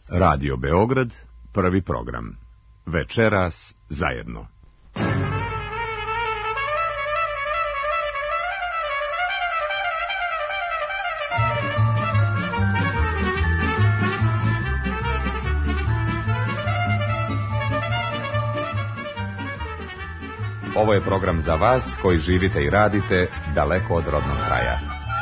Radio Beograd, prvi program. Večeras zajedno. Ovo je program za vas koji živite i radite daleko od rodnog kraja.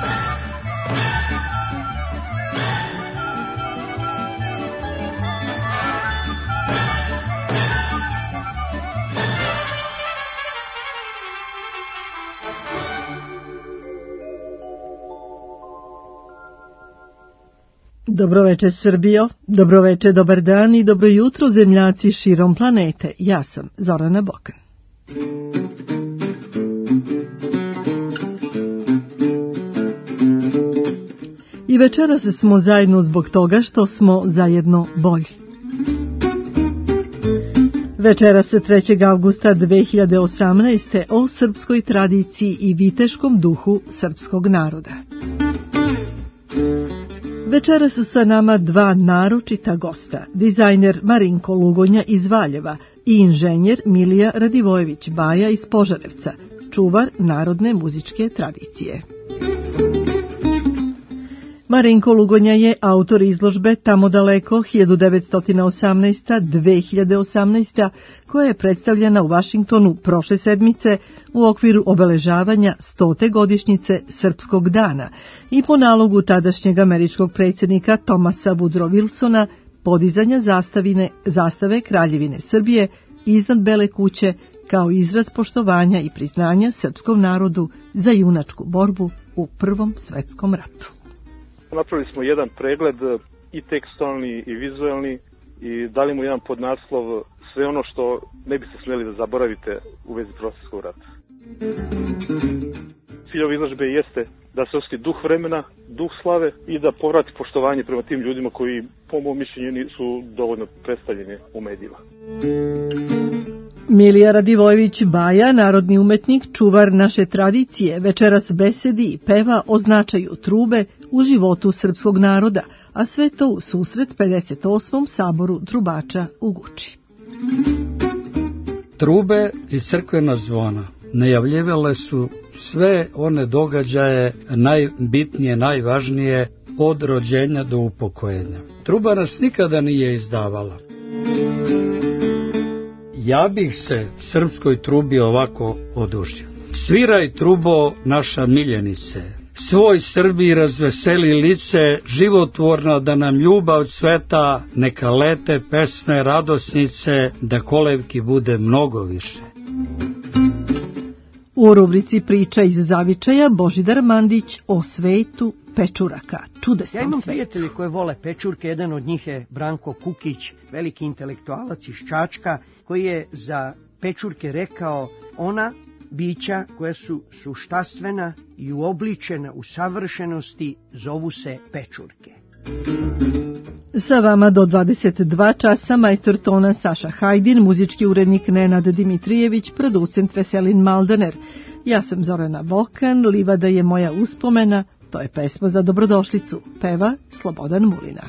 Dobroveče Srbijo, dobroveče, dobar dan i dobro jutro zemljaci širom planete. Ja sam Zorana Bokan. I večeras smo zajedno zbog toga što smo zajedno bolji. Večeras 3. avgusta 2018. o srpskoj tradiciji i viteškom duhu srpskog naroda. Večeras su sa nama dva naročita gosta, dizajner Marinko Lugonja iz Valjeva i inženjer Milija Radivojević Baja iz Požarevca, čuvar narodne muzičke tradicije. Marinko Lugonja je autor izložbe Tamo daleko 1918-2018, koja je predstavljena u Vašingtonu prošle sedmice u okviru obeležavanja 100. godišnjice Srpskog dana i po nalogu tadašnjeg američkog predsjednika Thomasa Woodrow Wilsona podizanja zastave Kraljevine Srbije iznad Bele kuće kao izraz poštovanja i priznanja srpskom narodu za junačku borbu u Prvom svetskom ratu. Napravili smo jedan pregled i tekstualni i vizualni i dali mu jedan podnaslov sve ono što ne biste smjeli da zaboravite u vezi Prvog rata. Cilj ove izložbe jeste da se osjeti duh vremena, duh slave i da povrati poštovanje prema tim ljudima koji, po mom mišljenju, nisu dovoljno predstavljeni u medijima. Milija Radivojević Baja, narodni umetnik, čuvar naše tradicije, večeras besedi i peva o značaju trube u životu srpskog naroda, a sve to u susret 58. saboru trubača u Guči. Trube i crkvena zvona najavljivale su sve one događaje najbitnije, najvažnije od rođenja do upokojenja. Truba nas nikada nije izdavala. Ja bih se srpskoj trubi ovako odužio. Sviraj trubo naša miljenice, svoj Srbiji razveseli lice, životvorno da nam ljubav cveta, neka lete pesme radosnice, da kolevki bude mnogo više. U rubrici Priča iz zavičaja Božidar Mandić o svetu pečuraka, čudesnom svetu. Ja imam prijatelji koje vole pečurke, jedan od njih je Branko Kukić, veliki intelektualac iz Čačka, koji je za pečurke rekao: ona bića koja su suštastvena i uobličena u savršenosti zovu se pečurke. Sa vama do 22 časa majstor tona Saša Hajdin, muzički urednik Nenad Dimitrijević, producent Veselin Maldaner. Ja sam Zorana Bokan, livada je moja uspomena, to je pesma za dobrodošlicu, peva Slobodan Mulina.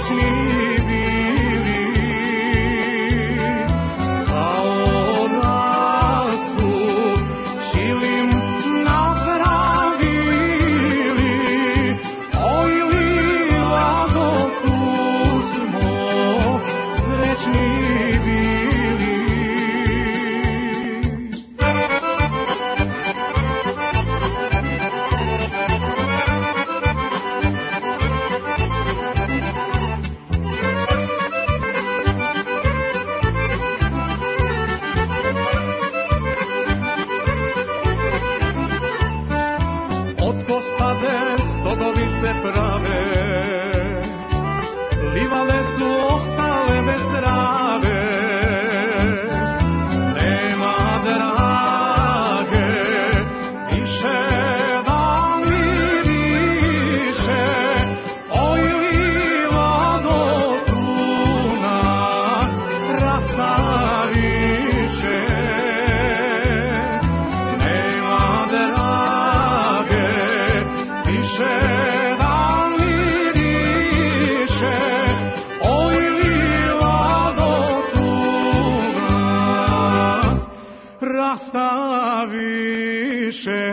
više.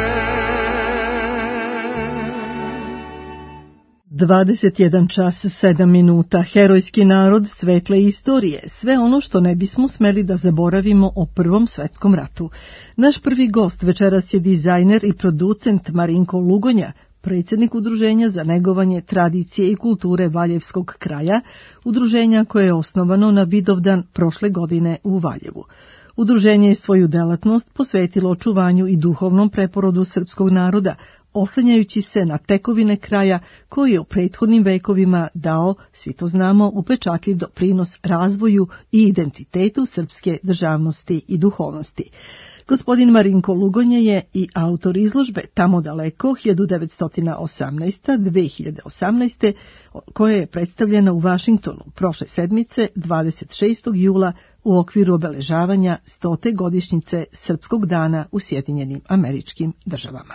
21 čas 7 minuta, herojski narod, svetle istorije, sve ono što ne bismo smeli da zaboravimo o Prvom svetskom ratu. Naš prvi gost večeras je dizajner i producent Marinko Lugonja, predsjednik Udruženja za negovanje tradicije i kulture Valjevskog kraja, udruženja koje je osnovano na Vidovdan prošle godine u Valjevu. Udruženje je svoju delatnost posvetilo očuvanju i duhovnom preporodu srpskog naroda, oslanjajući se na tekovine kraja koji je u prethodnim vekovima dao, svi to znamo, upečatljiv doprinos razvoju i identitetu srpske državnosti i duhovnosti. Gospodin Marinko Lugonja je i autor izložbe Tamo daleko 1918-2018, koja je predstavljena u Vašingtonu prošle sedmice 26. jula u okviru obeležavanja 100. godišnjice Srpskog dana u Sjedinjenim Američkim Državama.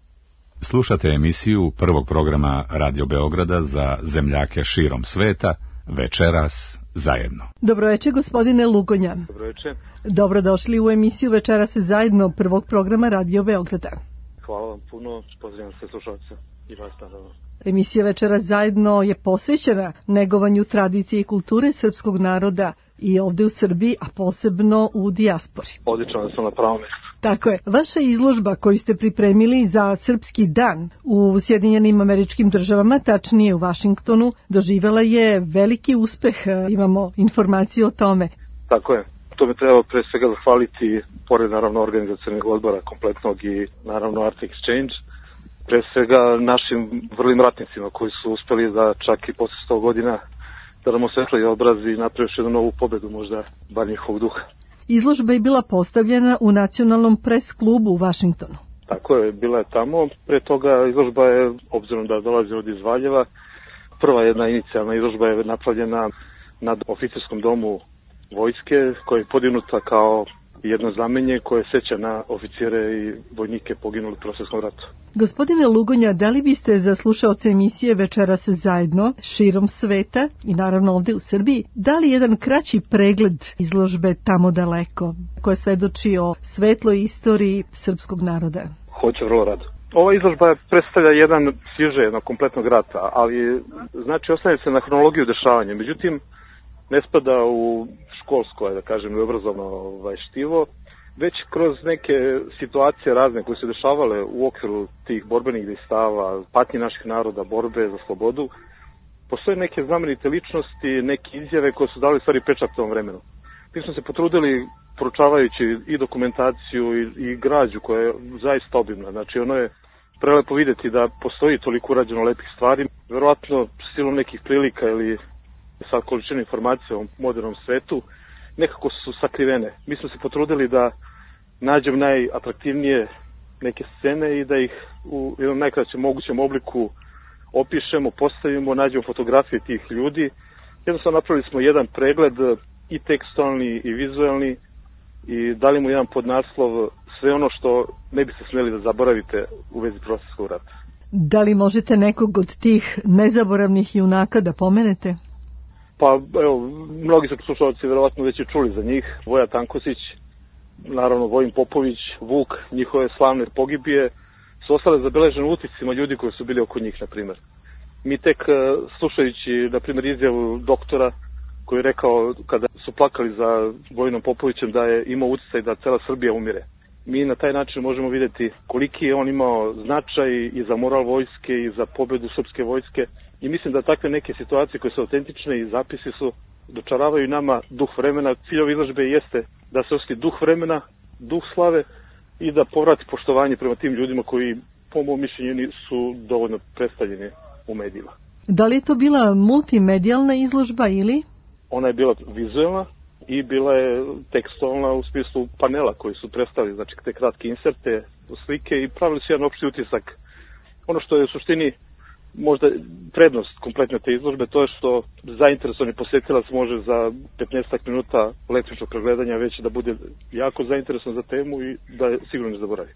Slušate emisiju prvog programa Radio Beograda za zemljake širom sveta, Večeras zajedno. Dobro večer, gospodine Lugonja. Dobro večer. Dobrodošli u emisiju Večeras zajedno prvog programa Radio Beograda. Hvala vam puno, pozdravljam sve slušalce i vas naravno. Emisija Večeras zajedno je posvećena negovanju tradicije i kulture srpskog naroda i ovde u Srbiji, a posebno u dijaspori. Odlično da sam na pravom mjestu. Tako je. Vaša izložba koju ste pripremili za Srpski dan u Sjedinjenim Američkim Državama, tačnije u Vašingtonu, doživjela je veliki uspeh. Imamo informacije o tome. Tako je. To bi trebalo pre svega zahvaliti, pored naravno organizacionog odbora kompletnog i naravno Art Exchange, pre svega našim vrlim ratnicima koji su uspeli da čak i posle 100 godina da nam osvetlaju obraz i napravili jednu novu pobedu, možda bar njihovog duha. Izložba je bila postavljena u Nacionalnom pres klubu u Vašingtonu. Tako je, bila je tamo. Pre toga izložba je, obzirom da dolazi od iz Valjeva, prva jedna inicijalna izložba je napravljena nad oficerskom domu vojske, koja je podignuta kao jedno znamenje koje seća na oficire i vojnike poginuli u Prvom svetskom ratu. Gospodine Lugonja, da li biste za slušaoce emisije Večeras zajedno širom sveta i naravno ovde u Srbiji dali jedan kraći pregled izložbe Tamo daleko, koja svedoči o svetloj istoriji srpskog naroda? Hoće vrlo rado. Ova izložba predstavlja jedan siže jednog kompletnog rata, ali znači ostaje se na hronologiju dešavanja. Međutim, ne spada u školsko, da kažem, i obrazovno štivo, već kroz neke situacije razne koje se dešavale u okviru tih borbenih dejstava, patnji naših naroda, borbe za slobodu, postoje neke znamenite ličnosti, neke izjave koje su dali stvari pečat tom vremenu. Mi smo se potrudili, proučavajući i dokumentaciju i građu koja je zaista obimna. Znači, ono je prelepo vidjeti da postoji toliko urađeno lepih stvari. Verovatno, silom nekih prilika ili sad količina informacija o modernom svetu, nekako su sakrivene. Mi smo se potrudili da nađemo najatraktivnije neke scene i da ih u jednom najkraćem mogućem obliku opišemo, postavimo, nađemo fotografije tih ljudi. Jednostavno napravili smo jedan pregled i tekstualni i vizualni i dali mu jedan podnaslov sve ono što ne biste smjeli da zaboravite u vezi Prvog svjetskog rata. Da li možete nekog od tih nezaboravnih junaka da pomenete? Pa evo, mnogi su slušalci verovatno već i čuli za njih. Voja Tankosić, naravno Vojin Popović, Vuk, njihove slavne pogibije su ostale zabeležene utiscima ljudi koji su bili oko njih, na primjer. Mi tek slušajući, na primjer, izjavu doktora koji je rekao kada su plakali za Vojinom Popovićem da je imao uticaj da cela Srbija umire. Mi na taj način možemo vidjeti koliki je on imao značaj i za moral vojske i za pobedu srpske vojske. I mislim da takve neke situacije koje su autentične i zapisi su dočaravaju nama duh vremena. Cilj ove izložbe jeste da se osjeti duh vremena, duh slave i da povrati poštovanje prema tim ljudima koji, po mom mišljenju, su dovoljno predstavljeni u medijima. Da li je to bila multimedijalna izložba ili? Ona je bila vizualna i bila je tekstualna u smislu panela koji su predstavili, znači te kratke inserte, slike i pravili su jedan opšti utisak. Ono što je u suštini možda prednost kompletne te izložbe, to je što zainteresovani posjetilac može za 15 minuta letničkog pregledanja već da bude jako zainteresovan za temu i da je sigurno ne zaboravi.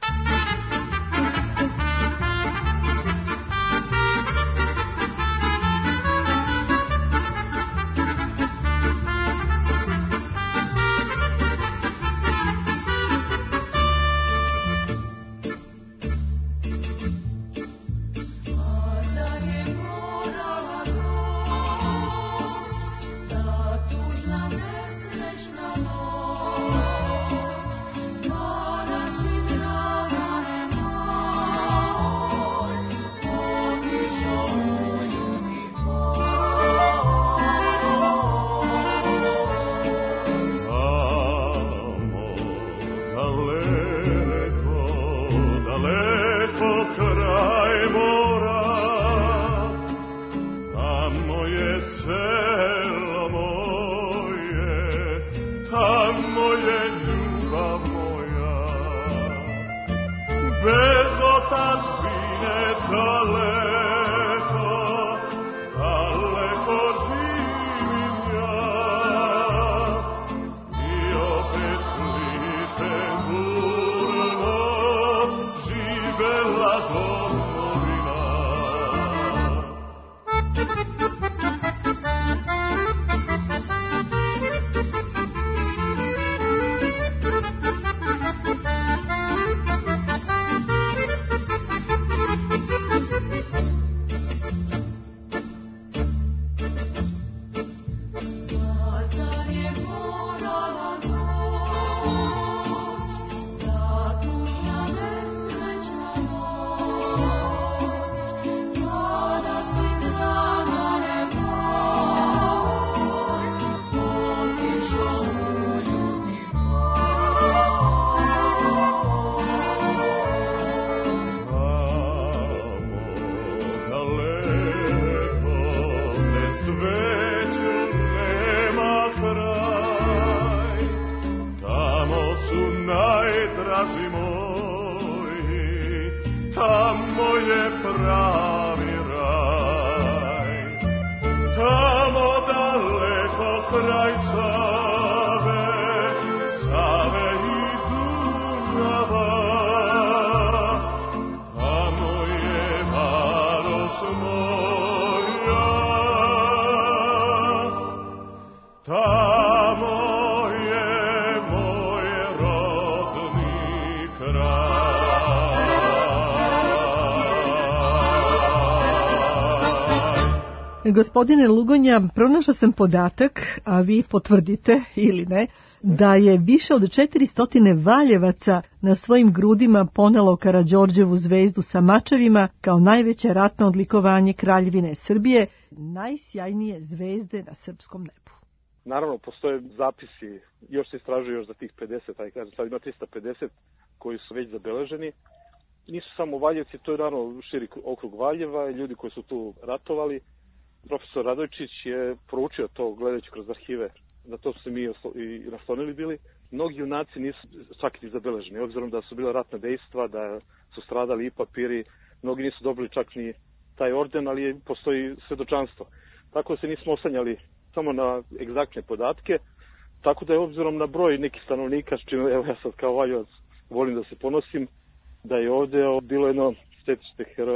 Gospodine Lugonja, pronašla sam podatak, a vi potvrdite ili ne, da je više od 400 valjevaca na svojim grudima ponelo Karađorđevu zvezdu sa mačevima kao najveće ratno odlikovanje Kraljevine Srbije, najsjajnije zvezde na srpskom nebu. Naravno, postoje zapisi, još se istražuju još za tih 50, aj kažem, sad ima 350 koji su već zabeleženi. Nisu samo Valjevci, to je naravno širi okrug Valjeva, ljudi koji su tu ratovali. Profesor Radojčić je proučio to gledajući kroz arhive, na to su se mi i naslonili bili. Mnogi junaci nisu čak i zabeleženi, obzirom da su bila ratna dejstva, da su stradali i papiri, mnogi nisu dobili čak ni taj orden, ali postoji svedočanstvo. Tako se nismo oslanjali samo na egzaktne podatke, tako da je obzirom na broj nekih stanovnika, s čim evo ja sad kao Valjevac volim da se ponosim, da je ovdje bilo jedno stecište heroja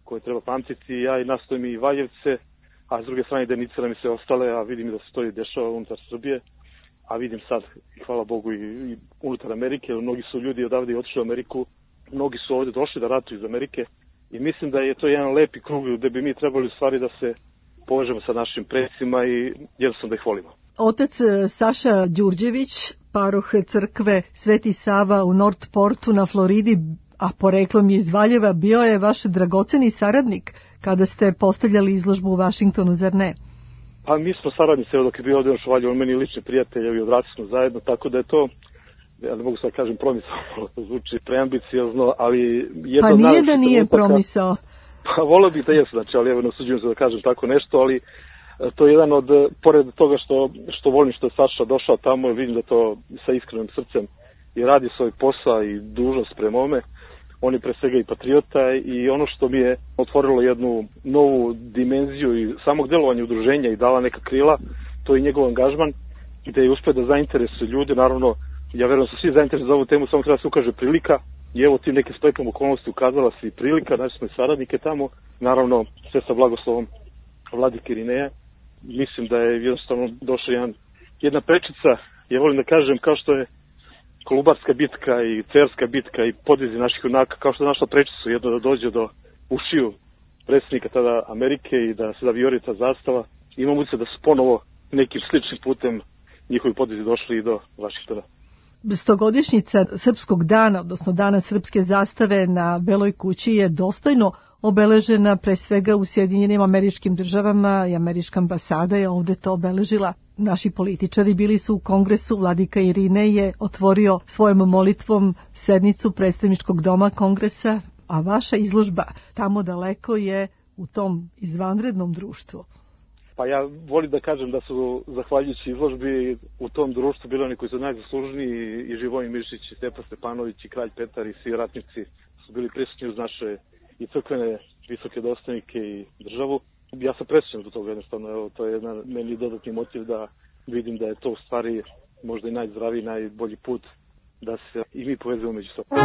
koje treba pamtiti. Ja i nastojim i Valjevce, a s druge strane denicira mi se ostale, a vidim da se to i dešava unutar Srbije, a vidim sad, hvala Bogu, i unutar Amerike. Mnogi su ljudi odavde otišli u Ameriku, mnogi su ovde došli da ratuju iz Amerike i mislim da je to jedan lepi krug gde bi mi trebali u stvari da se povežemo sa našim predsima i jednostavno da ih volimo. Otac Saša Đurđević, paroh crkve Sveti Sava u Northportu na Floridi, a poreklom je iz Valjeva, bio je vaš dragoceni saradnik kada ste postavljali izložbu u Vašingtonu, zar ne? Pa mi smo saradnici, evo dok je bio ovdje u Valjevu, on meni lični prijatelj i odrasli smo zajedno, tako da je to, ja ne mogu sad kažem promisao, zvuči preambiciozno, ali jedno pa nije da nije promisao. Pa volio bih da jesu, znači, ali evo ne osuđujem se da kažem tako nešto, ali to je jedan od, pored toga što volim što je Saša došao tamo, vidim da to sa iskrenim srcem i radi svoj posao i dužnost prema ome. On je pre svega i patriota i ono što mi je otvorilo jednu novu dimenziju i samog delovanja udruženja i dala neka krila, to je njegov angažman gde je uspio da zainteresuje ljude. Naravno, ja verujem da su svi zainteresovani za ovu temu, samo treba se ukaže prilika i evo tim nekim spletom okolnosti ukazala se i prilika, znači smo i saradnike tamo, naravno sve sa blagoslovom vladike Irineja. Mislim da je jednostavno došla jedna prečica, ja volim da kažem, kao što je Kolubarska bitka i Cerska bitka i podvizi naših junaka, kao što je našla prečicu jedno da dođe do ušiju predsjednika tada Amerike i da se da vijori ta zastava. Imam utisak da su ponovo nekim sličnim putem njihovi podvizi došli i do Vašingtona. Stogodišnjica Srpskog dana, odnosno Dana srpske zastave na Beloj kući je dostojno obeležena pre svega u Sjedinjenim Američkim Državama i Američka ambasada je ovde to obeležila. Naši političari bili su u Kongresu, vladika Irinej je otvorio svojom molitvom sednicu predstavničkog doma Kongresa, a vaša izložba tamo daleko je u tom izvanrednom društvu. Pa ja volim da kažem da su, zahvaljujući izložbi, u tom društvu bili oni koji su najzaslužniji, i Živojin Mišić, i Stepa Stepanović, i Kralj Petar, i svi ratnici su bili prisutni uz naše i crkvene visoke dostojnike i državu. Ja sam presrećan zbog toga, jednostavno, evo, to je meni dodatni motiv da vidim da je to u stvari možda i najzdraviji, najbolji put da se i mi povezujemo među sobom.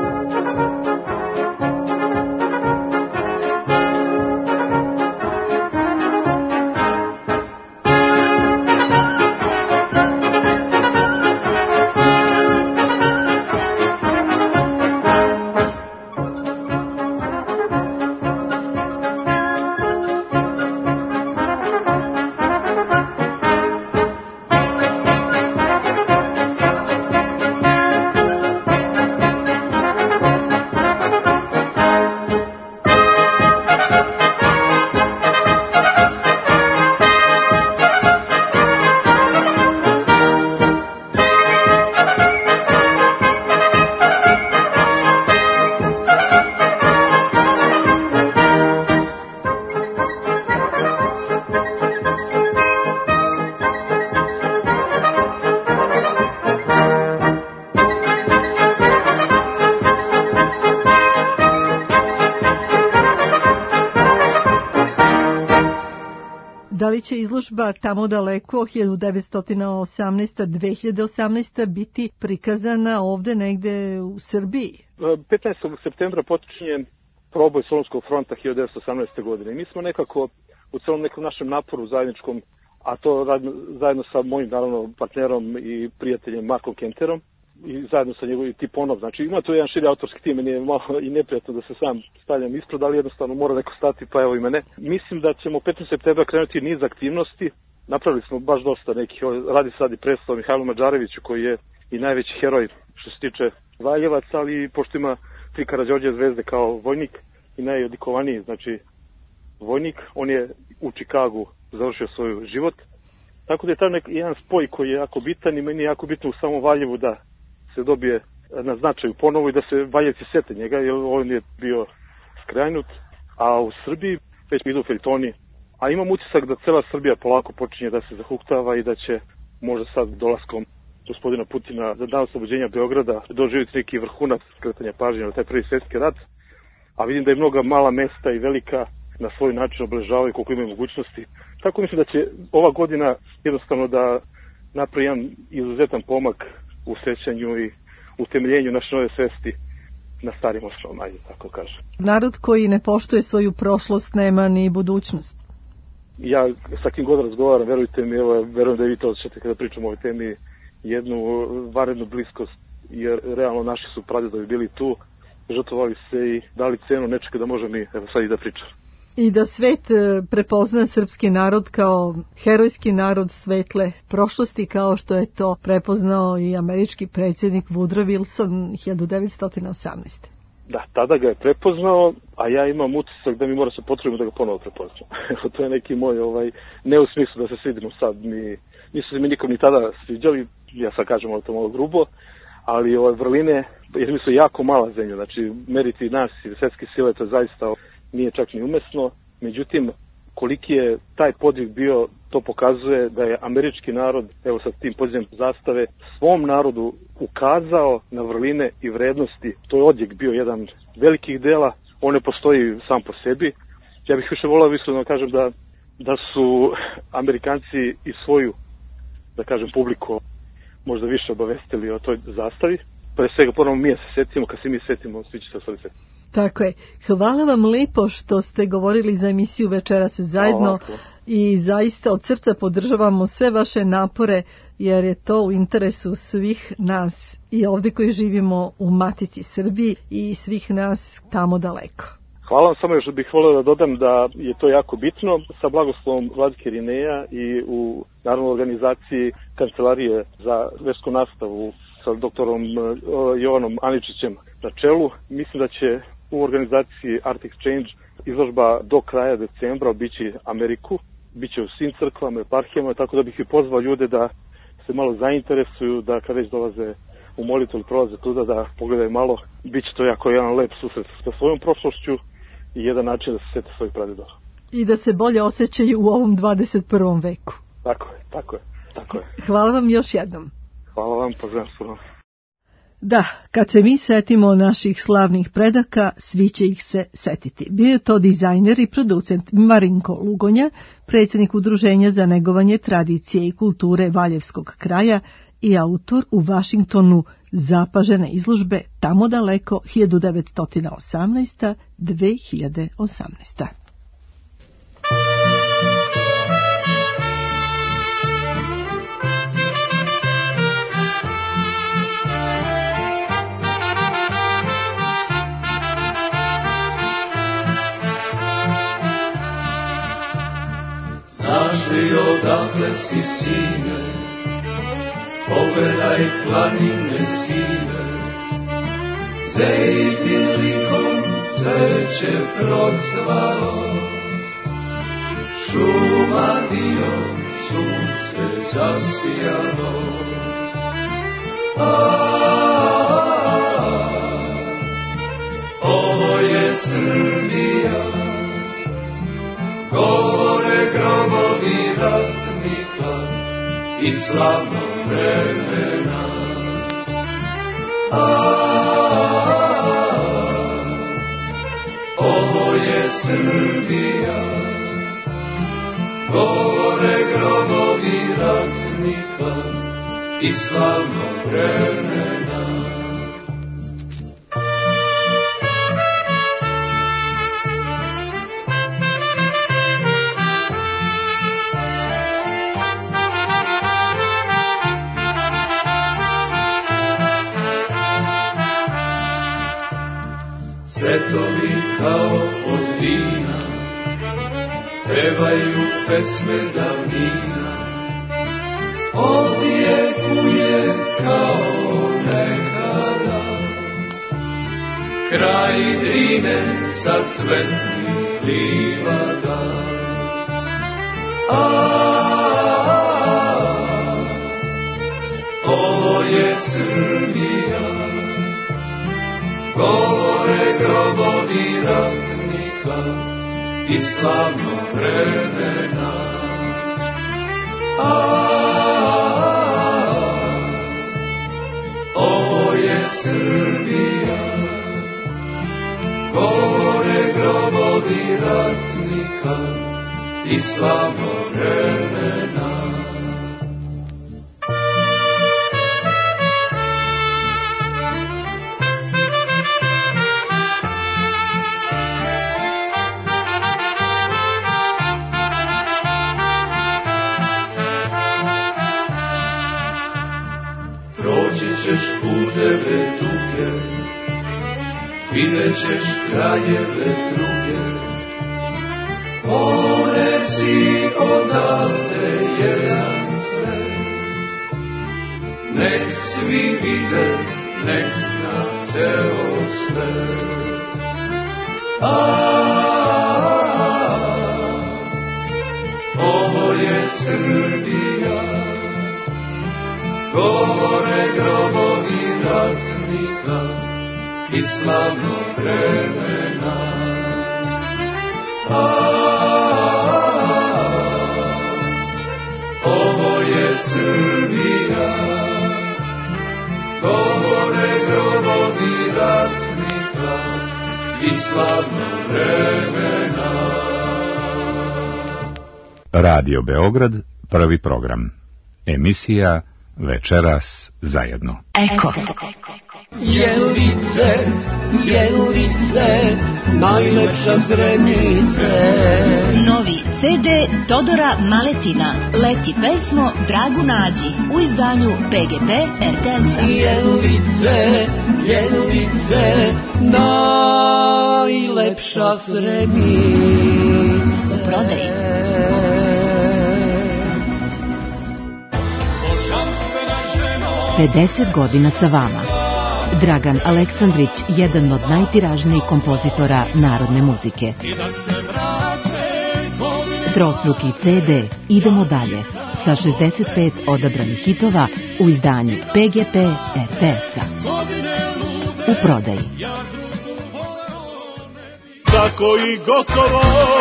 Da li će izložba tamo daleko 1918-2018 biti prikazana ovde negde u Srbiji? 15. septembra počinje proboj Solunskog fronta 1918. godine. Mi smo nekako u celom nekom našem naporu zajedničkom, a to zajedno sa mojim naravno partnerom i prijateljem Markom Kenterom i zajedno sa njegovim Tiponov. Znači ima tu jedan širi autorski tim, meni je malo i neprijatno da se sam stavljam ispred, ali jednostavno mora neko stati, pa evo i mene. Mislim da ćemo 15. septembra krenuti niz aktivnosti. Napravili smo baš dosta nekih, radi sad i predstav Mihajlu Mađareviću koji je i najveći heroj što se tiče Valjevaca, ali pošto ima 3 Karađorđe zvezde kao vojnik i najodikovaniji, znači vojnik, on je u Čikagu završio svoj život. Tako da je taj jedan spoj koji je jako bitan i meni je jako bitno u samom Valjevu da se dobije na značaju ponovo i da se Valjevci sete njega, jer on je bio skrajnut, a u Srbiji već idu feljtoni, a imam utisak da cela Srbija polako počinje da se zahuktava i da će možda sad dolaskom gospodina Putina za dan oslobođenja Beograda doživjeti neki vrhunac skretanja pažnje na taj prvi svjetski rat, a vidim da je mnoga mala mesta i velika na svoj način obeležavaju koliko imaju mogućnosti. Tako mislim da će ova godina jednostavno da napravi jedan izuzetan pomak u sećanju i utemeljenju naše nove svesti na starim osnovama, ajde tako kažem. Narod koji ne poštuje svoju prošlost nema ni budućnost. Ja sa kim god razgovaram, verujte mi, evo, verujem da i vi to osjećate kada pričamo o ovoj temi, jednu vanrednu bliskost, jer realno naši su pradedovi bili tu, žrtvovali se i dali cenu nečega da može mi, evo sad i da pričam. I da svet prepozna srpski narod kao herojski narod svetle prošlosti, kao što je to prepoznao i američki predsjednik Woodrow Wilson 1918. Da, tada ga je prepoznao, a ja imam utisak da mi mora se potrudimo da ga ponovo prepoznam. To je neki moj, ne u smislu da se svidimo sad, nisu se mi nikom ni tada sviđali, ja sad kažem to malo grubo, ali vrline, jer mi su jako mala zemlja, znači meriti nas i svetske sile, to zaista nije čak ni umesno. Međutim, koliki je taj podvig bio, to pokazuje da je američki narod, evo sa tim podizanjem zastave, svom narodu ukazao na vrline i vrednosti. To je odjek bio jedan velikih dela, on ne postoji sam po sebi. Ja bih više volao iskreno da kažem da su Amerikanci i svoju, da kažem, publiku možda više obavestili o toj zastavi. Pre svega, ponovno mi se setimo, kad se mi setimo, svi će se ostali setiti. Tako je. Hvala vam lepo što ste govorili za emisiju Večeras zajedno i zaista od srca podržavamo sve vaše napore, jer je to u interesu svih nas i ovdje koji živimo u Matici Srbiji i svih nas tamo daleko. Hvala vam, samo još bih volio da dodam da je to jako bitno. Sa blagoslovom vladike Irineja i u naravno organizaciji Kancelarije za versku nastavu sa doktorom Jovanom Aničićem na čelu, mislim da će u organizaciji Art Exchange izložba do kraja decembra obići Ameriku, bit će u svim crkvama, eparhijama, tako da bih i pozvao ljude da se malo zainteresuju, da kad već dolaze u molitvu ili prolaze tuda, da pogledaju malo. Biće to jako jedan lep susret sa svojom prošlošću i jedan način da se sete svojih pradedova. I da se bolje osjećaju u ovom 21. veku. Tako je. Hvala vam još jednom. Hvala vam, pozdravljam. Da, kad se mi setimo naših slavnih predaka, svi će ih se setiti. Bio je to dizajner i producent Marinko Lugonja, predsjednik Udruženja za negovanje tradicije i kulture Valjevskog kraja i autor u Vašingtonu zapažene izložbe Tamo daleko 1918-2018. Znaš li odakle si, sine, pogledaj planine sive, Zejtin likom cveće procvalo, šuma dio sunce zasijalo. Ovo je Srbija, gore grobovi ratnika i slavno vremena. Ovo je Srbija, gore grobovi ratnika i slavno vremena. Cvetovi kao od vina pevaju pesme davnina, odjekuje kao nekada kraj Drine sa cvetnih livada. Ovo je Srbija, gore grobovi ratnika i slavno vremena. Ovo je Srbija, gore grobovi ratnika i slavno vremena. ćeš kraljeve druge. Ponesi odavde jedan svet, nek svi vide, nek zna ceo svet. Ovo je Srbija, govore grobovi ratnika i slavnog vremena. Ovo je Srbija, govore grobovi ratnika i slavnog vremena. Radio Beograd, prvi program. Emisija Večeras zajedno. Eko. Jelice, jelice, najlepša Zrenice. Novi CD Todora Maletina. Leti pesmo Dragu Nađi u izdanju PGP RTS-a. Jelice, jelice, najlepša Zrenice. U prodaji. Pedeset godina sa vama. Dragan Aleksandrić, jedan od najtiražnijih kompozitora narodne muzike. Trostruki CD Idemo dalje sa 65 odabranih hitova u izdanju PGP RTS-a. U prodaji. Tako i gotovo.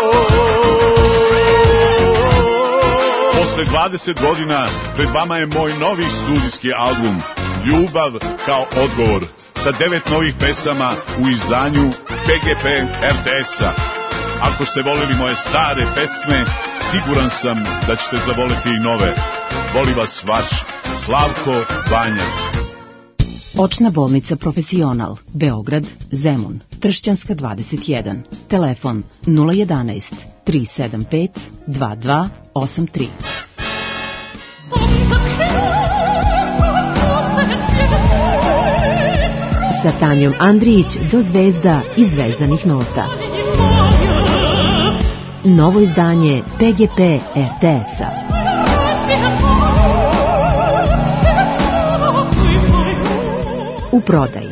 Posle 20 godina pred vama je moj novi studijski album Ljubav kao odgovor sa 9 novih pesama u izdanju PGP RTS-a. Ako ste voleli moje stare pesme, siguran sam da ćete zavoleti i nove. Voli vas vaš Slavko Banjac. Očna bolnica Profesional, Beograd, Zemun, Tršćanska 21, telefon 011 375 2283. Sa Tanjom Andrijić do zvezda i zvezdanih nota. Novo izdanje PGP RTS-a. U prodaji.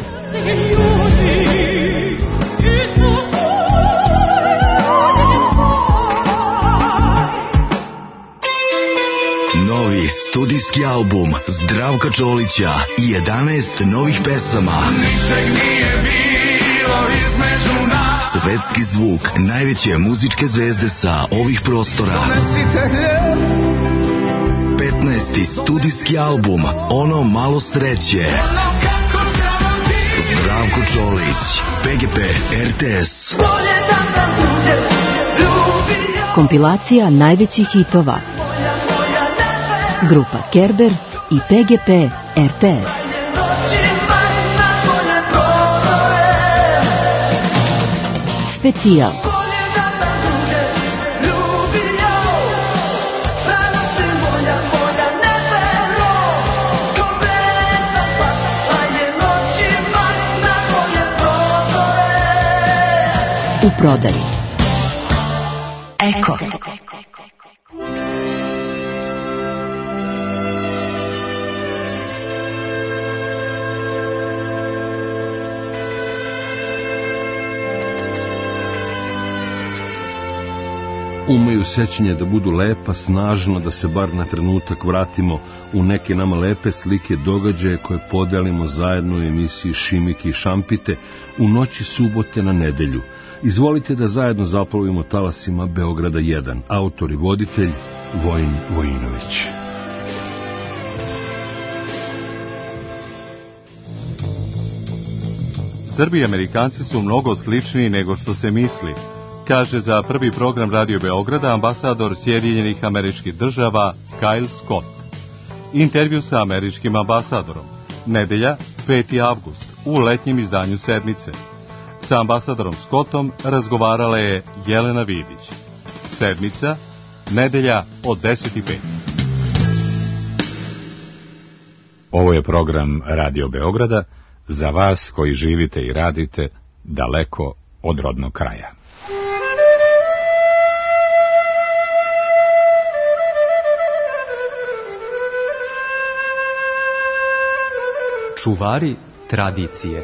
Novi studijski album Zdravka Čolića i 11 novih pesama. Ničeg nije bilo između nas. Svetski zvuk najveće muzičke zvezde sa ovih prostora. 15. studijski album Ono malo sreće. Zdravko Čolić, PGP RTS. Kompilacija najvećih hitova. Grupa Kerber i PGP RTS. Specijal. U prodaji. Eko. Umeju sećanje da budu lepa, snažno, da se bar na trenutak vratimo u neke nama lepe slike događaje koje podelimo zajedno u emisiji Šimike i Šampite u noći subote na nedelju. Izvolite da zajedno zaplovimo talasima Beograda 1, autor i voditelj Vojin Vojinović. Srbi i Amerikanci su mnogo sličniji nego što se misli, kaže za prvi program Radio Beograda ambasador Sjedinjenih Američkih Država Kyle Scott. Intervju sa američkim ambasadorom. Nedelja, 5. avgust, u letnjem izdanju Sedmice. Sa ambasadorom Scottom razgovarala je Jelena Vidić. Sedmica, nedelja od 10:05. Ovo je program Radio Beograda za vas koji živite i radite daleko od rodnog kraja. Čuvari tradicije.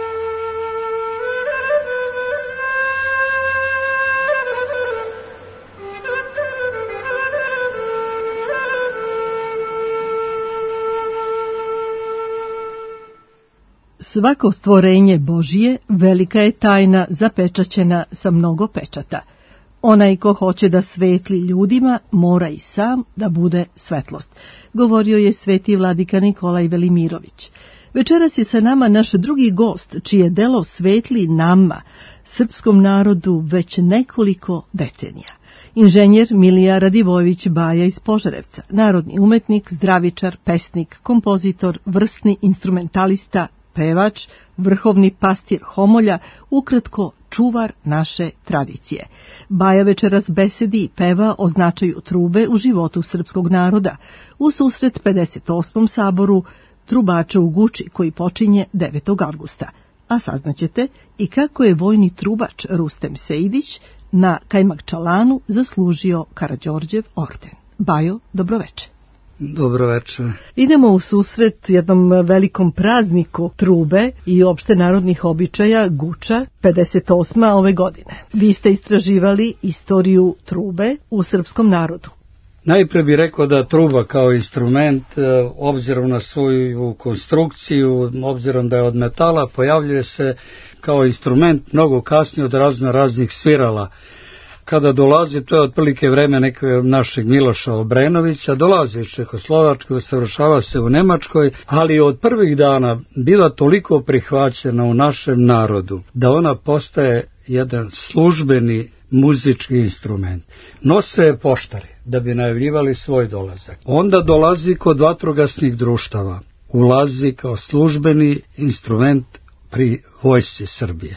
Svako stvorenje Božije velika je tajna zapečaćena sa mnogo pečata. Onaj ko hoće da svetli ljudima, mora i sam da bude svetlost, govorio je sveti vladika Nikolaj Velimirović. Večeras je sa nama naš drugi gost, čije delo svetli nama, srpskom narodu, već nekoliko decenija. Inženjer Milija Radivojević Baja iz Požarevca, narodni umetnik, zdravičar, pesnik, kompozitor, vrsni instrumentalista, pevač, vrhovni pastir Homolja, ukratko čuvar naše tradicije. Baja večeras besedi i peva o značaju trube u životu srpskog naroda, u susret 58. saboru trubača u Guči koji počinje 9. avgusta. A saznaćete i kako je vojni trubač Rustem Sejdić na Kajmakčalanu zaslužio Karađorđev orden. Bajo, dobroveče. Dobroveče. Idemo u susret jednom velikom prazniku trube i opšte narodnih običaja Guča, 58. ove godine. Vi ste istraživali istoriju trube u srpskom narodu. Najpre bih rekao da truba kao instrument, obzirom na svoju konstrukciju, obzirom da je od metala, pojavljuje se kao instrument mnogo kasnije od raznih svirala. Kada dolazi, to je otprilike vreme nekog našeg Miloša Obrenovića, dolazi iz Čehoslovačke, usavršava se u Nemačkoj, ali od prvih dana bila toliko prihvaćena u našem narodu da ona postaje jedan službeni muzički instrument. Nose je poštari da bi najavljivali svoj dolazak. Onda dolazi kod vatrogasnih društava, ulazi kao službeni instrument pri vojsci Srbije.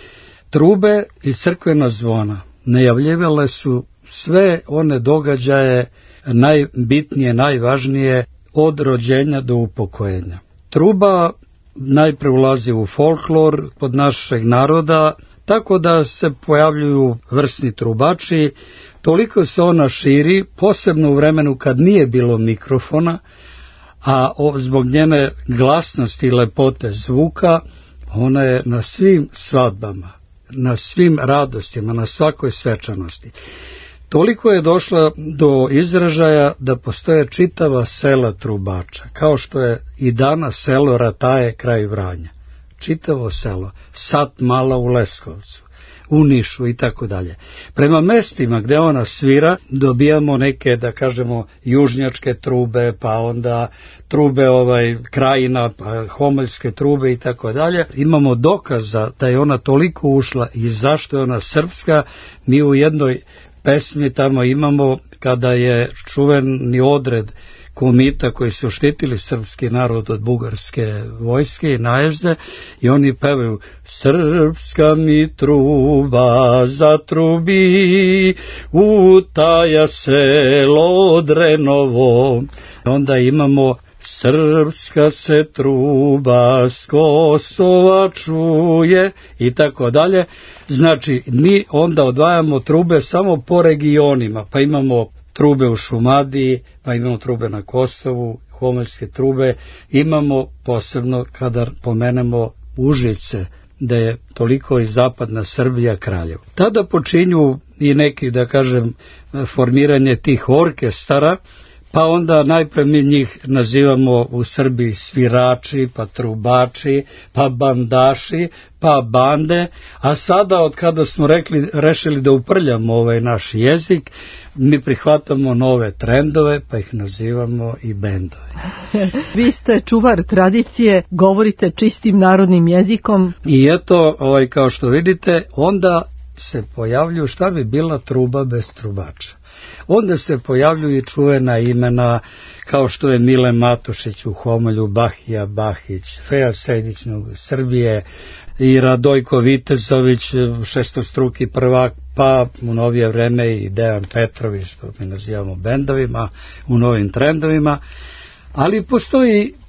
Trube i crkvena zvona najavljivale su sve one događaje najbitnije, najvažnije od rođenja do upokojenja. Truba najpre ulazi u folklor kod našeg naroda, tako da se pojavljuju vrsni trubači, toliko se ona širi, posebno u vremenu kad nije bilo mikrofona, a zbog njene glasnosti i lepote zvuka, ona je na svim svadbama, na svim radostima, na svakoj svečanosti. Toliko je došla do izražaja da postoje čitava sela trubača, kao što je i danas selo Rataje kraj Vranja. Čitavo selo, Sat Mala u Leskovcu, u Nišu i tako dalje. Prema mestima gde ona svira dobijamo neke, da kažemo, južnjačke trube, pa onda trube Krajina, pa homoljske trube i tako dalje. Imamo dokaza da je ona toliko ušla i zašto je ona srpska. Mi u jednoj pesmi tamo imamo kada je čuveni odred komita koji su štitili srpski narod od bugarske vojske i najezde, i oni pevaju: srpska mi truba zatrubi u taja selo Drenovo. Onda imamo: srpska se truba s Kosova čuje i tako dalje. Znači, mi onda odvajamo trube samo po regionima, pa imamo trube u Šumadiji, pa imamo trube na Kosovu, homoljske trube, imamo posebno kada pomenemo Užice, da je toliko i zapadna Srbija Kraljevo. Tada počinju i neki, da kažem, formiranje tih orkestara, pa onda najpre mi njih nazivamo u Srbiji svirači, pa trubači, pa bandaši, pa bande, a sada od kada smo rešili da uprljamo ovaj naš jezik, mi prihvatamo nove trendove, pa ih nazivamo i bendove. Vi ste čuvar tradicije, govorite čistim narodnim jezikom. I eto, kao što vidite, onda se pojavljuju šta bi bila truba bez trubača. Onda se pojavljuju i čuvena imena kao što je Mile Matošić u Homolju, Bahija Bahić, Feja Sejdić u Srbije i Radojko Vitezović, šestostruki prvak, pa u novije vreme i Dejan Petrović, što mi nazivamo bendovima, u novim trendovima. Ali postoji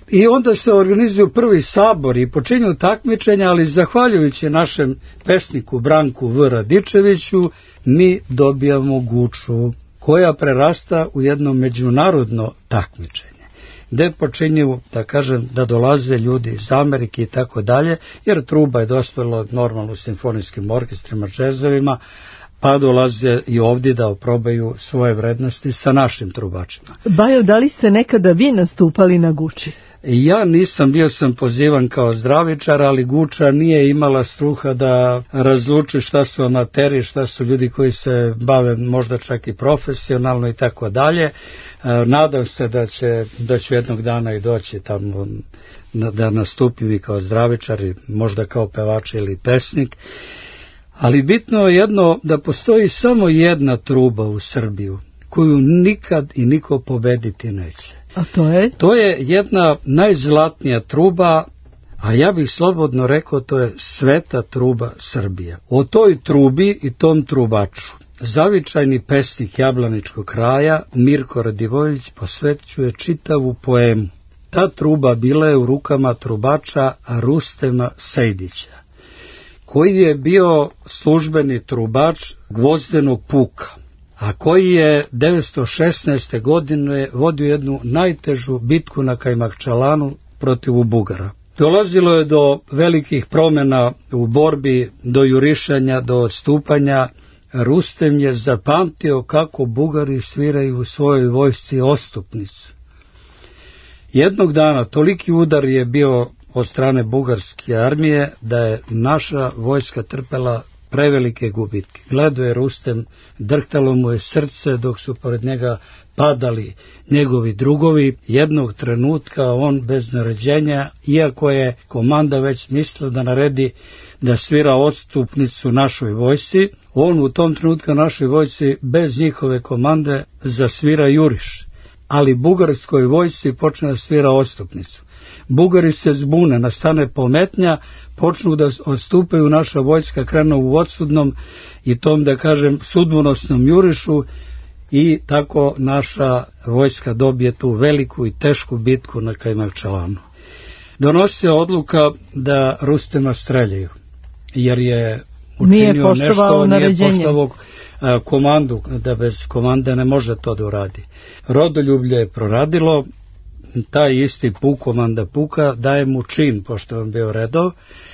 I onda se organizuju prvi sabor i počinju takmičenja, ali zahvaljujući našem pesniku Branku V. Radičeviću mi dobijamo Guču, koja prerasta u jedno međunarodno takmičenje, gde počinju, da kažem, da dolaze ljudi iz Amerike i tako dalje, jer truba je dospela normalno u simfonijskim orkestrima, džezovima, pa dolaze i ovdje da oprobaju svoje vrednosti sa našim trubačima. Bajo, da li ste nekada vi nastupali na Guči? Ja nisam, bio sam pozivan kao zdravičar, ali Guča nije imala struha da razluči šta su amateri, šta su ljudi koji se bave možda čak i profesionalno i tako dalje. Nadam se da ću jednog dana i doći tamo da nastupim i kao zdravičar i možda kao pevač ili pesnik. Ali bitno je jedno, da postoji samo jedna truba u Srbiju koju nikad i niko pobediti neće. A to je? To je jedna najzlatnija truba, a ja bih slobodno rekao to je sveta truba Srbije. O toj trubi i tom trubaču zavičajni pesnik Jablaničkog kraja Mirko Radivojević posvećuje čitavu poemu. Ta truba bila je u rukama trubača Rustema Sejdića, koji je bio službeni trubač Gvozdenog puka, a koji je 1916. godine vodio jednu najtežu bitku na Kajmakčalanu protiv Bugara. Dolazilo je do velikih promjena u borbi, do jurišanja, do odstupanja. Rustem je zapamtio kako Bugari sviraju u svojoj vojsci ostupnicu. Jednog dana toliki udar je bio od strane bugarske armije da je naša vojska trpela prevelike gubitke. Gledao je Rustem, drhtalo mu je srce dok su pored njega padali njegovi drugovi. Jednog trenutka on bez naređenja, iako je komanda već mislila da naredi da svira odstupnicu našoj vojsci, on u tom trenutku našoj vojsci bez njihove komande zasvira juriš, ali bugarskoj vojsci počne da svira odstupnicu. Bugari se zbune, nastane pometnja, počnu da odstupaju, naša vojska krenu u odsudnom i tom, da kažem, sudbonosnom jurišu i tako naša vojska dobije tu veliku i tešku bitku na Kajmakčalanu. Donosi se odluka da Rustema streljaju, jer je učinio nešto, nije poštovao komandu, da bez komande ne može to da uradi. Rodoljublje je proradilo, taj isti puk, komanda puka, daje mu čin, pošto on bio redov,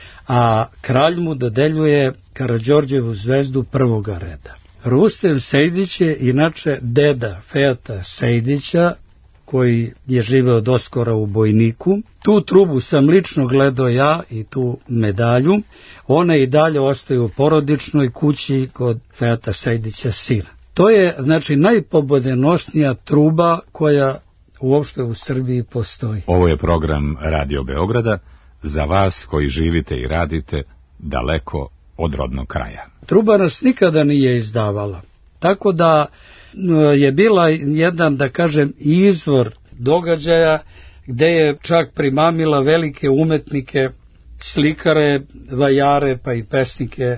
a kralj mu dodeljuje Karađorđevu zvezdu prvoga reda. Rustem Sejdić je inače deda Fejata Sejdića, koji je živeo doskora u Bojniku. Tu trubu sam lično gledao ja i tu medalju. Ona i dalje ostaje u porodičnoj kući kod Fejata Sejdića sina. To je, znači, najpobedonosnija truba koja uopšte u Srbiji postoji. Ovo je program Radio Beograda za vas koji živite i radite daleko od rodnog kraja. Truba nas nikada nije izdavala, tako da je bila jedan, da kažem, izvor događaja gde je čak primamila velike umetnike, slikare, vajare pa i pesnike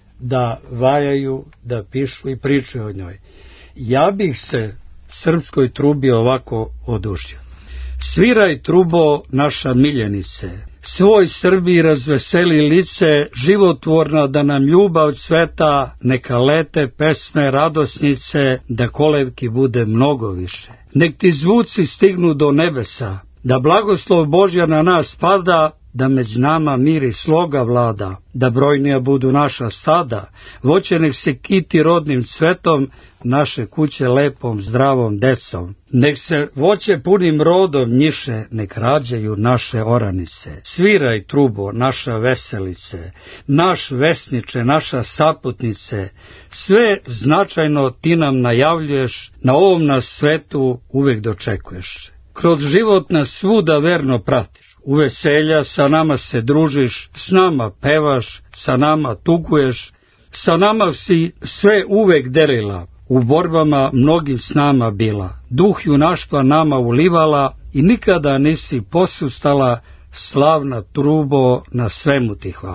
da vajaju, da pišu i pričaju o njoj. Ja bih se srpskoj trubi ovako odušio. Sviraj trubo naša miljenice, svoj Srbiji razveseli lice, životvorno da nam ljubav cveta, neka lete pesme radosnice, da kolevki bude mnogo više. Nek ti zvuci stignu do nebesa, da blagoslov Božja na nas pada, da među nama mir i sloga vlada, da brojnija budu naša stada, voće nek se kiti rodnim cvetom, naše kuće lepom zdravom decom. Nek se voće punim rodom njiše, nek rađaju naše oranice. Sviraj trubo naša veselice, naš vesniče, naša saputnice, sve značajno ti nam najavljuješ, na ovom nas svetu uvek dočekuješ. Kroz život nas svuda verno pratiš. U veselja sa nama se družiš, s nama pevaš, sa nama tuguješ, sa nama si sve uvek delila, u borbama mnogim s nama bila, duh junaštva nama ulivala i nikada nisi posustala, slavna trubo, na svemu ti hvala.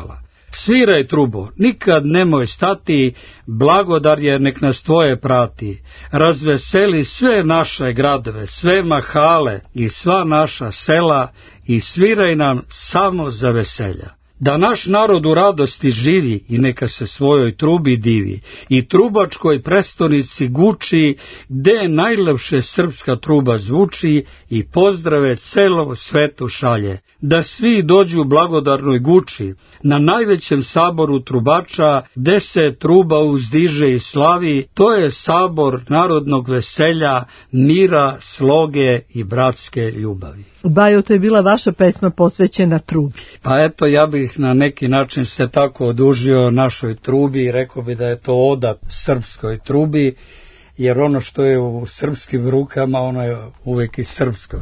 Sviraj trubo, nikad nemoj stati, blagodar je nek nas tvoje prati. Razveseli sve naše gradove, sve mahale i sva naša sela i sviraj nam samo za veselja. Da naš narod u radosti živi i neka se svojoj trubi divi i trubačkoj prestonici guči, gde najlepše srpska truba zvuči i pozdrave celom svetu šalje. Da svi dođu blagodarnoj guči, na najvećem saboru trubača, gde se truba uzdiže i slavi, to je sabor narodnog veselja, mira, sloge i bratske ljubavi. Bajo, to je bila vaša pesma posvećena trubi. Pa eto, ja bih na neki način se tako odužio našoj trubi i rekao bi da je to oda srpskoj trubi, jer ono što je u srpskim rukama, ono je uvek i srpsko.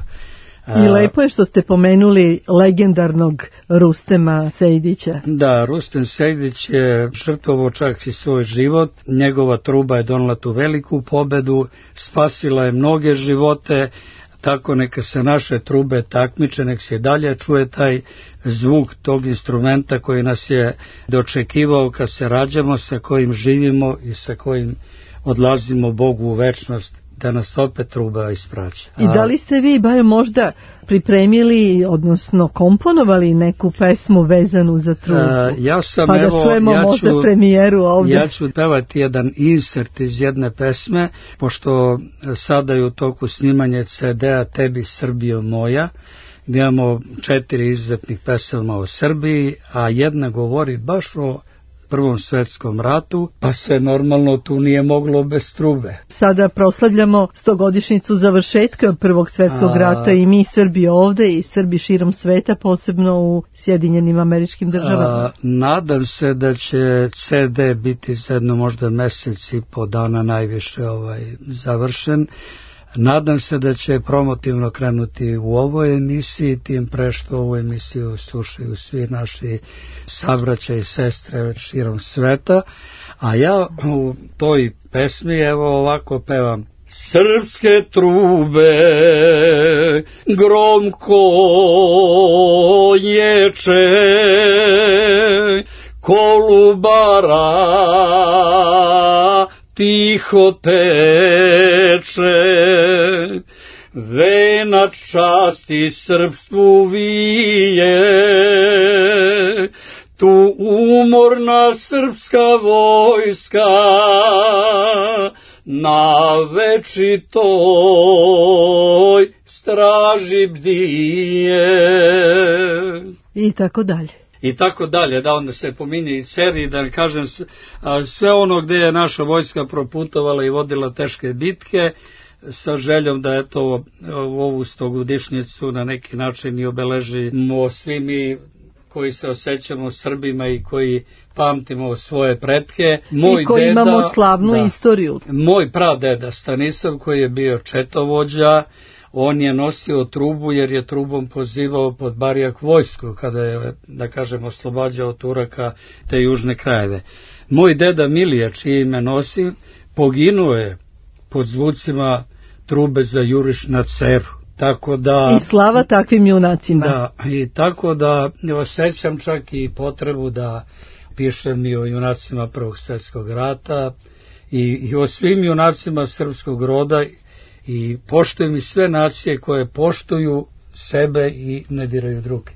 I lepo je što ste pomenuli legendarnog Rustema Sejdića. Da, Rustem Sejdić je žrtvovao čak i svoj život. Njegova truba je donela tu veliku pobedu, spasila je mnoge živote. Tako neka se naše trube takmiče, nek se dalje čuje taj zvuk tog instrumenta koji nas je dočekivao kad se rađamo, sa kojim živimo i sa kojim odlazimo Bogu u večnost, da nas opet truba ispraća. I da li ste vi, Bajo, možda pripremili, odnosno komponovali neku pesmu vezanu za trubu? Ja sam, pa da čujemo možda premijeru ovdje. Ja ću pevati jedan insert iz jedne pesme, pošto sada je u toku snimanje CD-a Tebi Srbijo moja, gdje imamo 4 izuzetnih pesama o Srbiji, a jedna govori baš o Prvom svetskom ratu, pa se normalno tu nije moglo bez trube. Sada proslavljamo 100-godišnjicu završetka Prvog svjetskog rata i mi Srbi ovde i Srbi širom sveta, posebno u Sjedinjenim Američkim Državama. Nadam se da će CD biti za jedno možda mesec i po dana najviše završen. Nadam se da će promotivno krenuti u ovoj emisiji, tim pre što ovu emisiju slušaju svi naši sabraća i sestre širom sveta, a ja u toj pesmi evo ovako pevam. Srpske trube gromko ječe, Kolubara tiho teče, venac časti srpstvu vije, tu umorna srpska vojska na večitoj straži bdije. I tako dalje. I tako dalje, da onda se pominje i seriji, da kažem sve ono gdje je naša vojska proputovala i vodila teške bitke, sa željom da eto ovu 100-godišnjicu na neki način i obeležimo svi mi koji se osjećamo Srbima i koji pamtimo svoje pretke. I koji imamo slavnu istoriju. Moj pradeda Stanislav, koji je bio četovođa, on je nosio trubu jer je trubom pozivao pod Barjak vojsku kada je, da kažem, oslobađao Turaka te južne krajeve. Moj deda Milija, čije ime nosi, poginuo je pod zvucima trube za juriš na Ceru. Tako da, i slava takvim junacima. Da, i tako da osjećam čak i potrebu da pišem i o junacima Prvog svjetskog rata i o svim junacima srpskog roda, i poštujem i sve nacije koje poštuju sebe i ne diraju druge.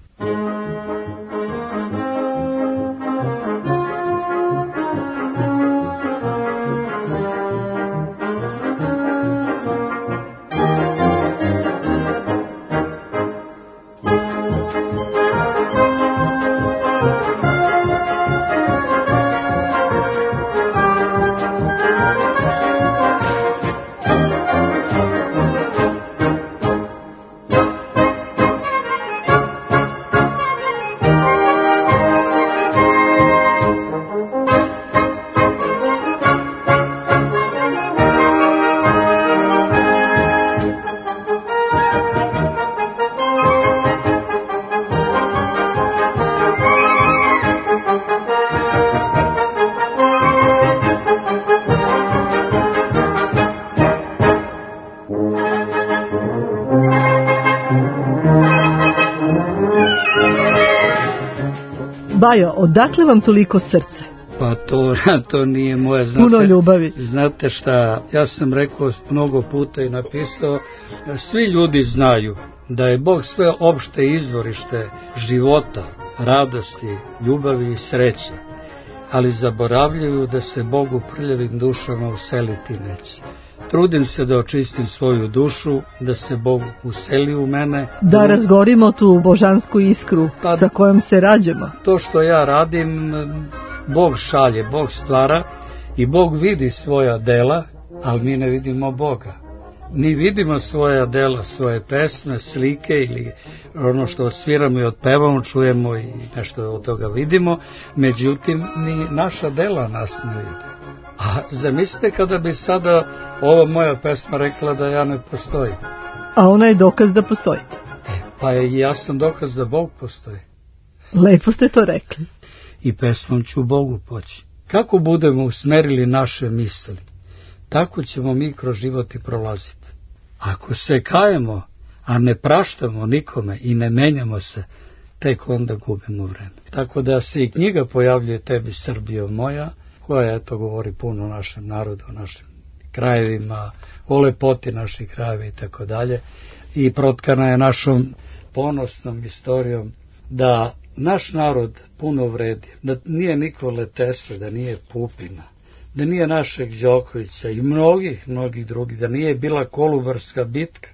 Bajo, odakle vam toliko srce? Pa to nije moje. Puno ljubavi. Znate šta, ja sam rekao mnogo puta i napisao, svi ljudi znaju da je Bog sve opšte izvorište života, radosti, ljubavi i sreće, ali zaboravljaju da se Bogu prljavim dušama useliti neće. Trudim se da očistim svoju dušu, da se Bog useli u mene. Da razgorimo tu božansku iskru sa kojom se rađamo. To što ja radim, Bog šalje, Bog stvara i Bog vidi svoja dela, ali mi ne vidimo Boga. Mi vidimo svoja dela, svoje pesme, slike ili ono što sviramo i otpevamo, čujemo i nešto od toga vidimo, međutim ni naša dela nas ne vidi. A zamislite kada bi sada ova moja pesma rekla da ja ne postojim. A ona je dokaz da postojite. Pa je jasan dokaz da Bog postoji. Lepo ste to rekli. I pesmom ću Bogu poći. Kako budemo usmerili naše misli, tako ćemo mi kroz život i prolaziti. Ako se kajemo, a ne praštamo nikome i ne menjamo se, tek onda gubimo vreme. Tako da se i knjiga pojavljuje Tebi Srbijo moja, koja eto govori puno o našem narodu, o našim krajevima, o lepoti naših krajeva i tako dalje. I protkana je našom ponosnom istorijom da naš narod puno vredi, da nije Nikole Tesle, da nije Pupina, da nije našeg Đokovića i mnogih drugih, da nije bila Kolubarska bitka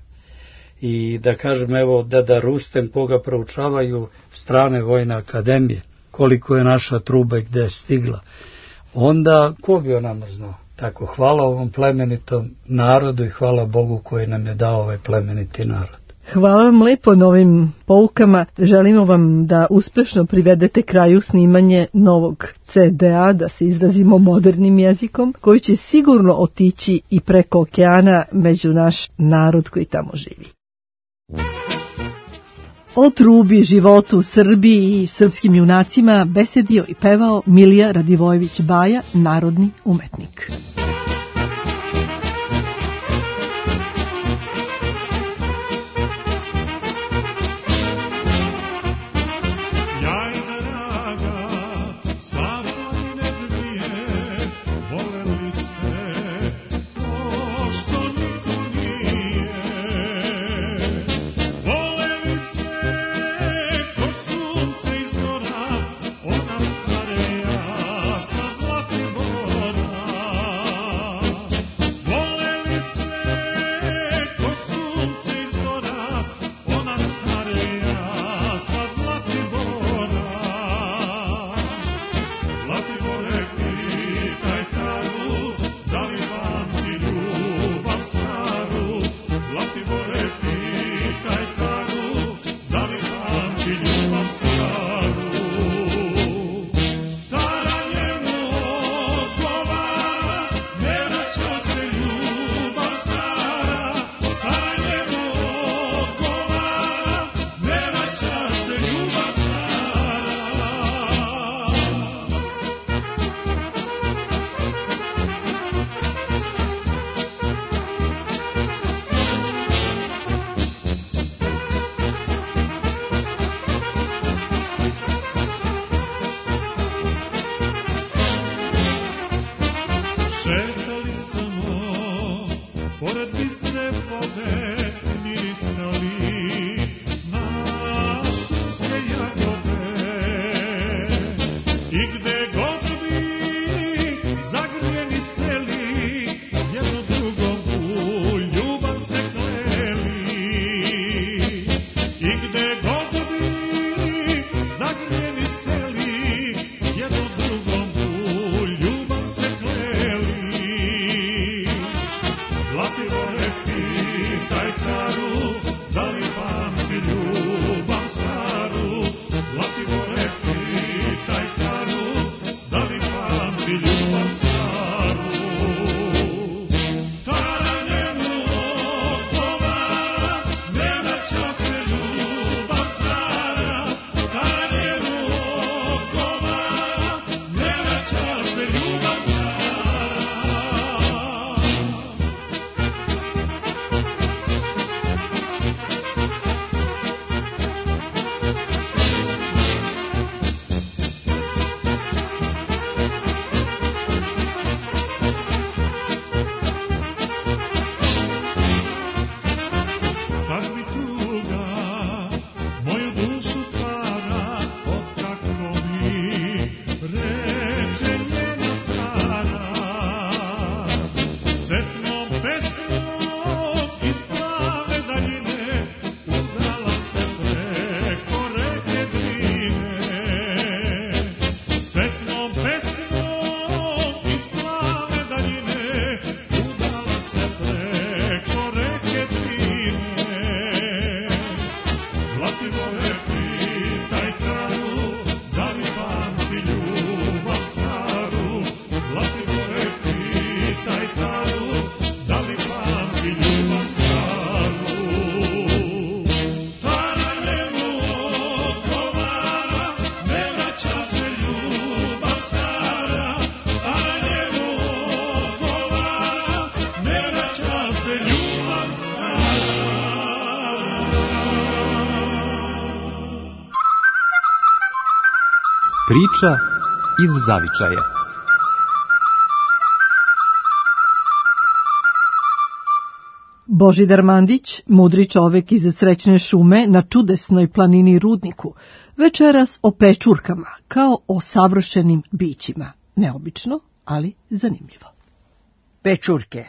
i da kažem evo deda Rustem koga proučavaju strane vojne akademije, koliko je naša truba i gde je stigla, onda ko bi o nama znao? Tako, hvala ovom plemenitom narodu i hvala Bogu koji nam je dao ovaj plemeniti narod. Hvala vam lepo na ovim poukama. Želimo vam da uspešno privedete kraju snimanje novog CD-a, da se izrazimo modernim jezikom, koji će sigurno otići i preko okeana među naš narod koji tamo živi. O trubi, životu u Srbiji i srpskim junacima besedio i pevao Milija Radivojević Baja, narodni umetnik. Ona stareja sa zlatnim borom Priča iz zavičaja. Božidar Mandić, mudri čovek iz Srećne šume na čudesnoj planini Rudniku, večeras o pečurkama, kao o savršenim bićima. Neobično, ali zanimljivo. Pečurke.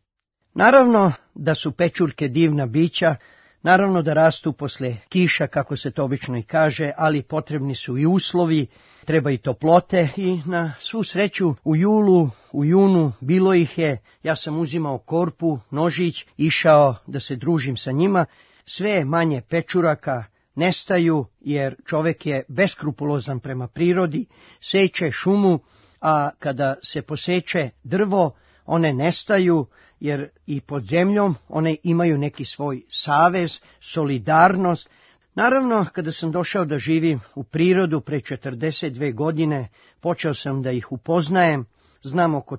Naravno da su pečurke divna bića, naravno da rastu posle kiša, kako se to obično i kaže, ali potrebni su i uslovi, treba i toplote i na svu sreću u julu, u junu bilo ih je, ja sam uzimao korpu, nožić, išao da se družim sa njima, sve manje pečuraka nestaju jer čovek je beskrupulozan prema prirodi, seče šumu, a kada se poseče drvo, one nestaju, jer i pod zemljom one imaju neki svoj savez, solidarnost. Naravno, kada sam došao da živim u prirodu pre 42 godine, počeo sam da ih upoznajem, znam oko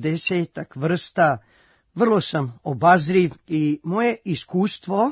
40 vrsta, vrlo sam obazriv i moje iskustvo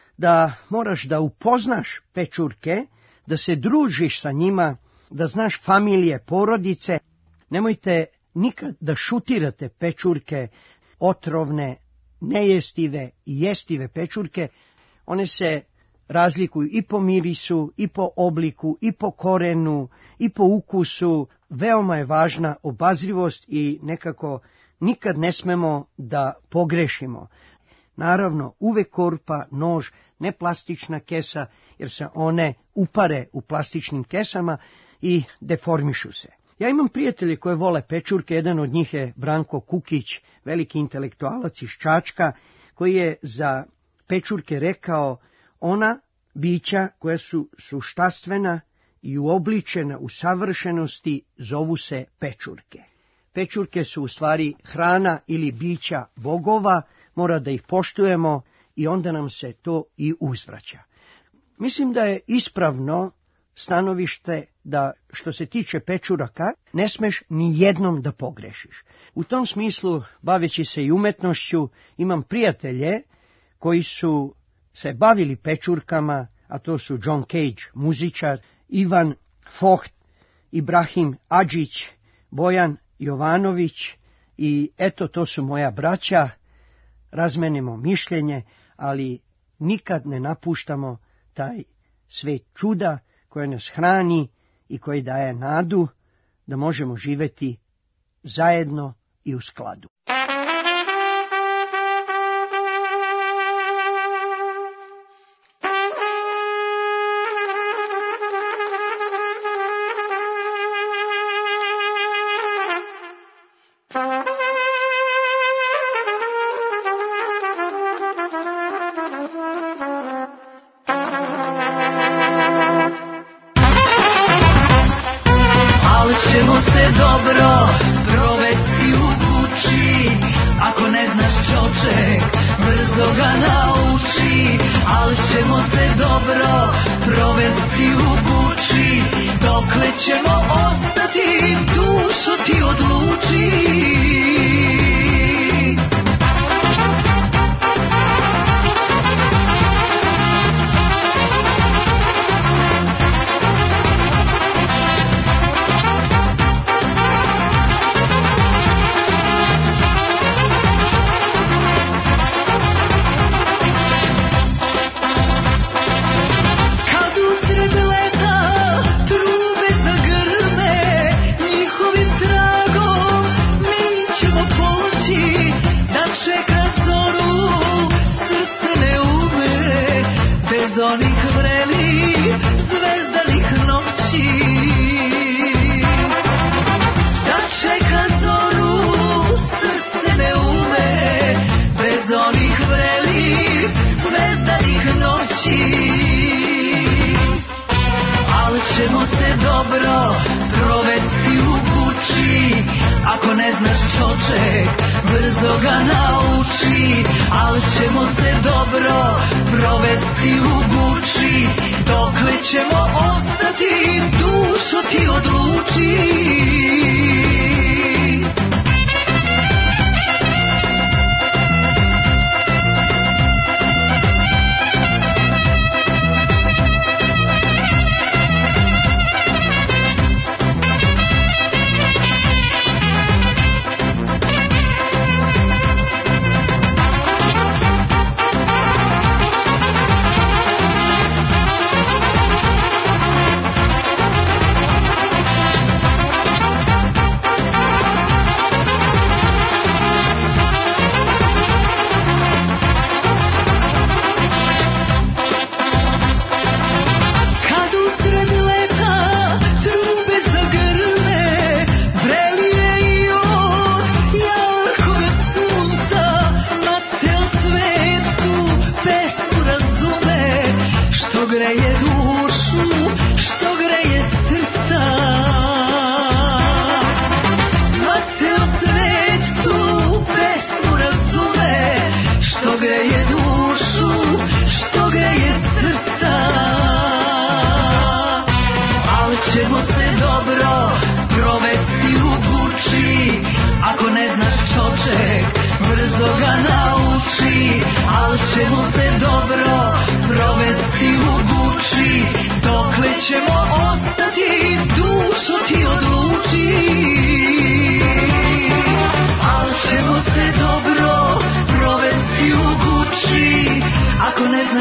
da moraš da upoznaš pečurke, da se družiš sa njima, da znaš familije, porodice. Nemojte nikad da šutirate pečurke, otrovne, nejestive i jestive pečurke. One se razlikuju i po mirisu, i po obliku, i po korenu, i po ukusu. Veoma je važna obazrivost i nekako nikad ne smemo da pogrešimo. Naravno, uvek korpa, nož, ne plastična kesa, jer se one upare u plastičnim kesama i deformišu se. Ja imam prijatelje koje vole pečurke, jedan od njih je Branko Kukić, veliki intelektualac iz Čačka, koji je za pečurke rekao: ona bića koja su suštastvena i uobličena u savršenosti zovu se pečurke. Pečurke su u stvari hrana ili bića bogova, mora da ih poštujemo i onda nam se to i uzvraća. Mislim da je ispravno stanovište da što se tiče pečuraka ne smeš ni jednom da pogrešiš. U tom smislu, baveći se i umetnošću, imam prijatelje koji su se bavili pečurkama, a to su John Cage, muzičar, Ivan Focht, Ibrahim Adžić, Bojan Jovanović i eto, to su moja braća. Razmenimo mišljenje, ali nikad ne napuštamo taj svet čuda koje nas hrani i koji daje nadu da možemo živeti zajedno i u skladu.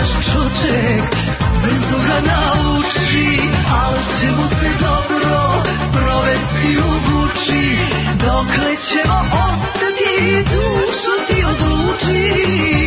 naš čoček brzo ga nauči, ali će mu se dobro provesti u Guči, dokle ćemo ostati, dušo ti odluči.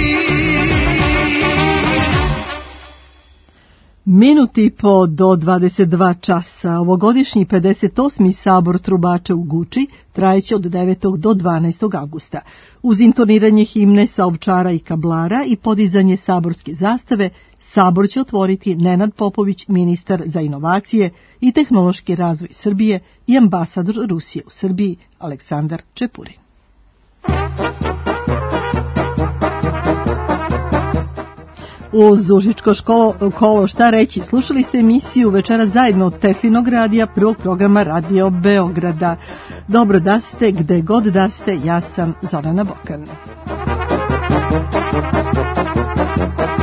Minut i po do 22 časa. Ovogodišnji 58. sabor trubača u Guči trajeće od 9. do 12. augusta. Uz intoniranje himne sa Ovčara i Kablara i podizanje saborske zastave, sabor će otvoriti Nenad Popović, ministar za inovacije i tehnološki razvoj Srbije i ambasador Rusije u Srbiji Aleksandar Čepurin. Uz Užičko kolo šta reći, slušali ste emisiju Večera zajedno od Teslinog radija, prvog programa Radio Beograda. Dobro da ste, gde god da ste, ja sam Zorana Bokan.